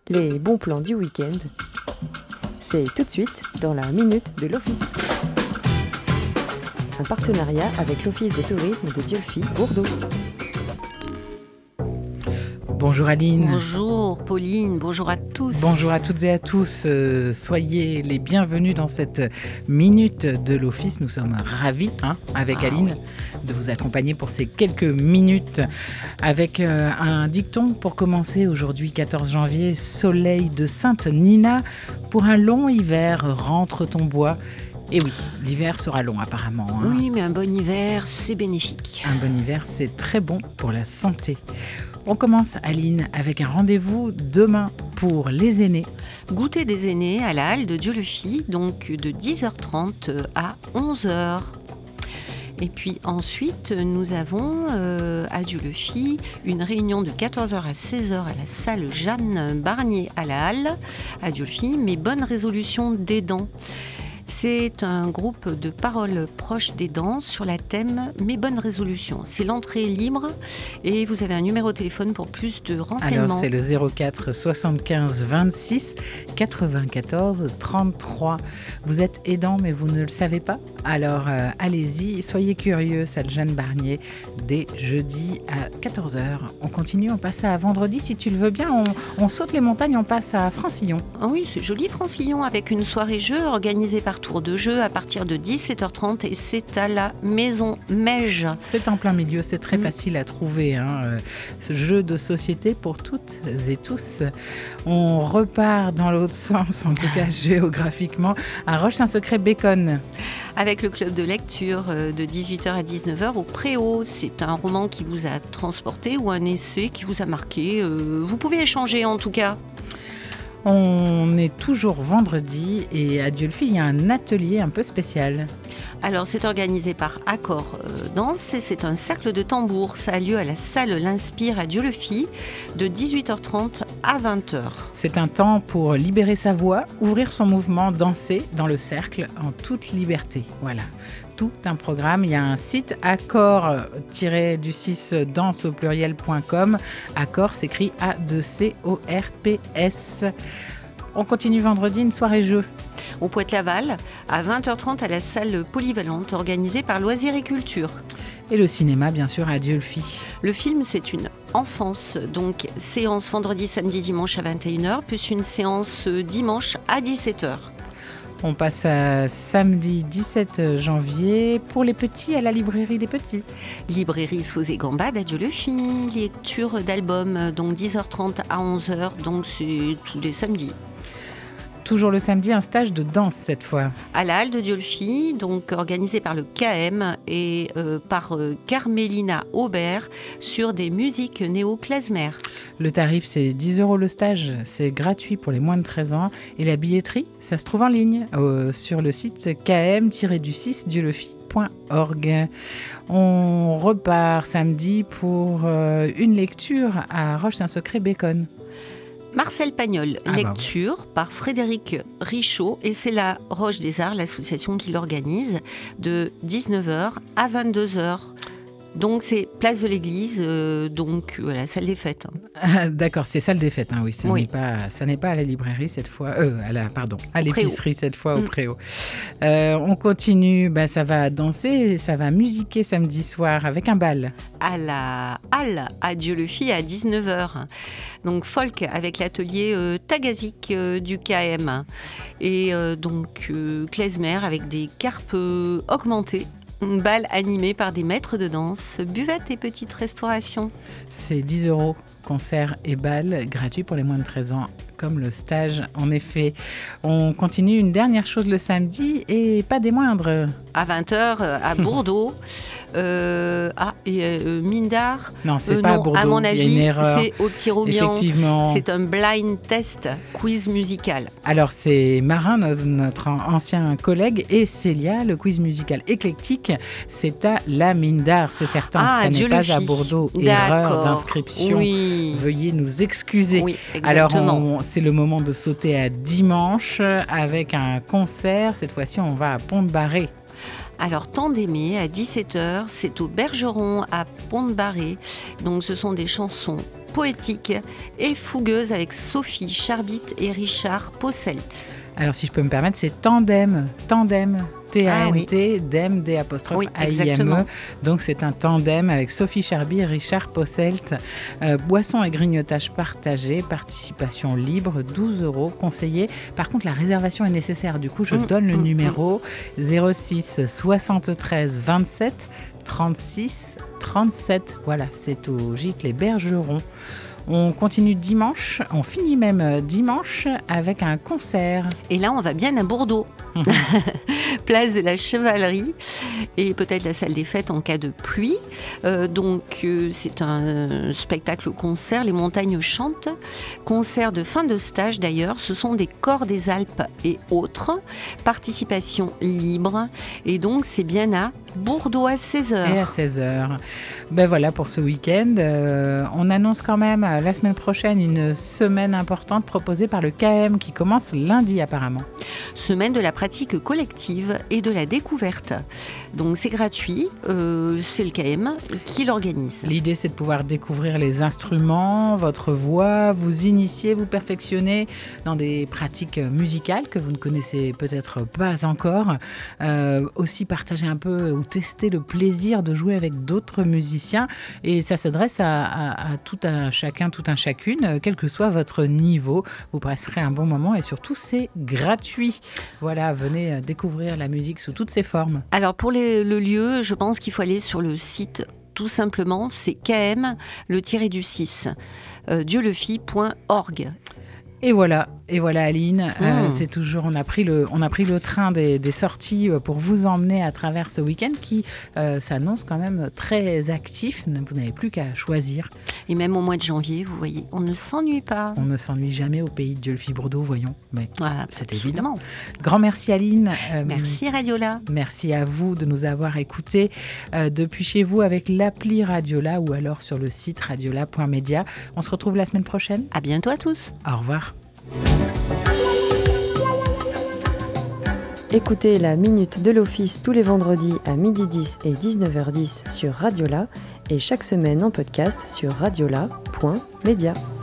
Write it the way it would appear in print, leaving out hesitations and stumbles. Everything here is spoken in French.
Les bons plans du week-end, c'est tout de suite dans la Minute de l'Office. Un partenariat avec l'Office de tourisme de Dieulefit, Bordeaux. Bonjour Aline. Bonjour Pauline, bonjour à tous. Bonjour à toutes et à tous. Soyez les bienvenus dans cette Minute de l'Office. Nous sommes ravis, avec Aline, de vous accompagner pour ces quelques minutes avec un dicton pour commencer aujourd'hui, 14 janvier, soleil de Sainte-Nina. Pour un long hiver, rentre ton bois. Et oui, l'hiver sera long apparemment. Oui, mais un bon hiver, c'est bénéfique. Un bon hiver, c'est très bon pour la santé. On commence, Aline, avec un rendez-vous demain pour les aînés. Goûter des aînés à la halle de Dieulefit, donc de 10h30 à 11h. Et puis ensuite, nous avons à Dieulefit une réunion de 14h à 16h à la salle Jeanne Barnier à la halle à Dieulefit. Mes bonnes résolutions d'aidants. C'est un groupe de paroles proches d'aidants sur la thème Mes bonnes résolutions. C'est l'entrée libre et vous avez un numéro de téléphone pour plus de renseignements. Alors c'est le 04 75 26 94 33. Vous êtes aidant mais vous ne le savez pas ? Alors allez-y, soyez curieux, salle Jeanne Barnier, dès jeudi à 14h. On continue, on passe à vendredi si tu le veux bien. On saute les montagnes, on passe à Francillon. Ah oui, c'est joli Francillon avec une soirée jeu organisée par Tour de Jeu à partir de 17h30 et c'est à la Maison Meige. C'est en plein milieu, c'est très facile à trouver. Ce jeu de société pour toutes et tous. On repart dans l'autre sens, en tout cas géographiquement, à Roche-Saint-Secret-Béconne. Avec le club de lecture de 18h à 19h au Préau. C'est un roman qui vous a transporté ou un essai qui vous a marqué. Vous pouvez échanger en tout cas. On est toujours vendredi et à Dieulefit, il y a un atelier un peu spécial. Alors, c'est organisé par Accord Danse et c'est un cercle de tambour. Ça a lieu à la salle L'Inspire à Dieulefit de 18h30 à 20h. C'est un temps pour libérer sa voix, ouvrir son mouvement, danser dans le cercle en toute liberté. Voilà. Tout un programme. Il y a un site accord-du6 danse au pluriel.com. Accord s'écrit A-2-C-O-R-P-S. On continue vendredi, une soirée jeu. Au Poète-Laval, à 20h30 à la salle polyvalente organisée par Loisirs et Culture. Et le cinéma, bien sûr, à Dieulefit. Le film, c'est une enfance, donc séance vendredi, samedi, dimanche à 21h, plus une séance dimanche à 17h. On passe à samedi 17 janvier pour les petits à la librairie des petits. Librairie Sauzet Gambade à Dieulefit, lecture d'albums, donc 10h30 à 11h, donc c'est tous les samedis. Toujours le samedi, un stage de danse cette fois. À la halle de Dieulefit, donc organisé par le KM et par Carmélina Aubert sur des musiques néo-klezmer. Le tarif, c'est 10 € le stage, c'est gratuit pour les moins de 13 ans. Et la billetterie, ça se trouve en ligne sur le site km-du6 dieulefit.org. On repart samedi pour une lecture à Roche-Saint-Secret-Béconne. Marcel Pagnol, lecture par Frédéric Richaud et c'est la Roche des Arts, l'association qui l'organise, de 19h à 22h. Donc c'est place de l'église, donc la salle des fêtes. D'accord, c'est salle des fêtes, oui. Ça n'est pas à la librairie cette fois, à l'épicerie cette fois au Préau. On continue, ça va danser, ça va musiquer samedi soir avec un bal. À la halle à Dieulefit à 19h. Donc folk avec l'atelier Tagazik du KM. Et donc klezmer avec des carpes augmentées. Un bal animé par des maîtres de danse, buvette et petite restauration. C'est 10 €, concert et bal, gratuit pour les moins de 13 ans, comme le stage en effet. On continue une dernière chose le samedi et pas des moindres. À 20h à Bordeaux, Mindar. Non, c'est pas à Bordeaux, à mon avis, il y a une erreur. C'est au Petit-Robian. Effectivement. C'est un blind test quiz musical. Alors c'est Marin, notre ancien collègue, et Célia, le quiz musical éclectique, c'est à la Mindar, c'est certain, ça n'est pas à Bordeaux. Erreur d'inscription, oui. Veuillez nous excuser. Oui, exactement. Alors c'est le moment de sauter à dimanche avec un concert, cette fois-ci on va à Pont-de-Barré. Alors, Tant d'aimer, à 17h, c'est au Bergeron à Pont-de-Barré. Donc, ce sont des chansons poétique et fougueuse avec Sophie Charbit et Richard Posselt. Alors, si je peux me permettre, c'est Tandem. T-A-N-T, Dem, D-apostrophe, Oui, A-I-M-E. exactement. Donc, c'est un tandem avec Sophie Charbit et Richard Posselt. Boisson et grignotage partagé, participation libre, 12 € conseillé. Par contre, la réservation est nécessaire. Du coup, je donne le numéro 06 73 27 36 37. Voilà, c'est au Gîte Les Bergerons. On continue dimanche, on finit même dimanche avec un concert. Et là, on va bien à Bordeaux. Place de la Chevalerie et peut-être la salle des fêtes en cas de pluie. C'est un spectacle-concert, Les Montagnes chantent. Concert de fin de stage d'ailleurs. Ce sont des chors des Alpes et autres. Participation libre. Et donc, c'est bien à Bordeaux à 16h. Et à 16h. Ben voilà pour ce week-end. On annonce quand même la semaine prochaine une semaine importante proposée par le KM qui commence lundi apparemment. Semaine de la pratique collective et de la découverte. Donc c'est gratuit, c'est le KM qui l'organise. L'idée c'est de pouvoir découvrir les instruments, votre voix, vous initier, vous perfectionner dans des pratiques musicales que vous ne connaissez peut-être pas encore. Aussi partager un peu ou tester le plaisir de jouer avec d'autres musiciens. Et ça s'adresse à tout un chacun, tout un chacune, quel que soit votre niveau. Vous passerez un bon moment et surtout c'est gratuit. Voilà, venez découvrir la musique sous toutes ses formes. Alors pour le lieu, je pense qu'il faut aller sur le site tout simplement, c'est KM, le tiré du 6, dieulefit.org. Et voilà Aline, c'est toujours, on a pris le train des sorties pour vous emmener à travers ce week-end qui s'annonce quand même très actif. Vous n'avez plus qu'à choisir. Et même au mois de janvier, vous voyez, on ne s'ennuie pas. On ne s'ennuie jamais au pays de Dieulefit-Bordeaux, voyons. Mais c'est évident. Grand merci Aline. Merci Radiola. Merci à vous de nous avoir écoutés depuis chez vous avec l'appli Radiola ou alors sur le site radiola.media. On se retrouve la semaine prochaine. À bientôt à tous. Au revoir. Écoutez la Minute de l'Office tous les vendredis à 12h10 et 19h10 sur Radiola et chaque semaine en podcast sur radiola.media.